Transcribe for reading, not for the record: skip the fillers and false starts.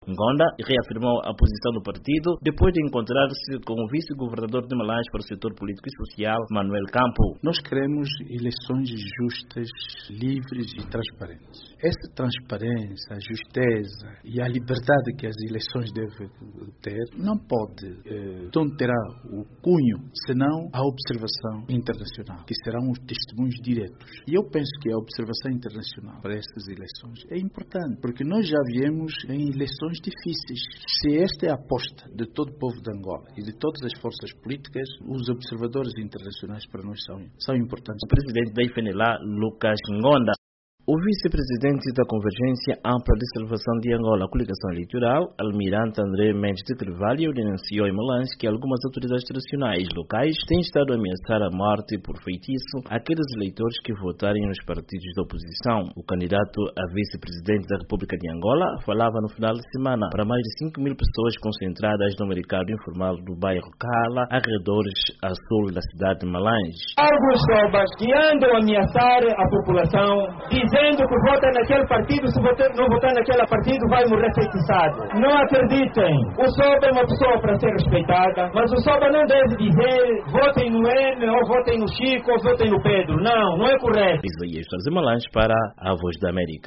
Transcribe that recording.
Ngonda reafirmou a posição do partido depois de encontrar-se com o vice-governador de Malange para o setor político e social, Manuel Campo. Nós queremos eleições justas, livres e transparentes. Essa transparência, a justeza e a liberdade que as eleições devem ter não pode terá o cunho, senão a observação internacional, que serão os testemunhos diretos. E eu penso que a observação internacional para estas eleições é importante, porque nós já viemos em eleições difíceis. Se esta é a aposta de todo o povo de Angola e de todas as forças políticas, os observadores internacionais para nós são importantes. O presidente da IFNLA, Lucas Ngonda. O vice-presidente da Convergência Ampla de Salvação de Angola, a coligação eleitoral, almirante André Mendes de Carvalho, denunciou em Malange que algumas autoridades tradicionais locais têm estado a ameaçar a morte por feitiço aqueles eleitores que votarem nos partidos da oposição. O candidato a vice-presidente da República de Angola falava no final de semana para mais de 5.000 pessoas concentradas no mercado informal do bairro Cala, arredores a sul da cidade de Malange. Alguns sobas que andam a ameaçar a população, dizendo que vota naquele partido, se não votar naquele partido vai morrer feitiçado. Não acreditem, o SOBA é uma pessoa para ser respeitada, mas o SOBA não deve dizer votem no M, ou votem no Chico, ou votem no Pedro. Não é correto. Isaías Malange para a Voz da América.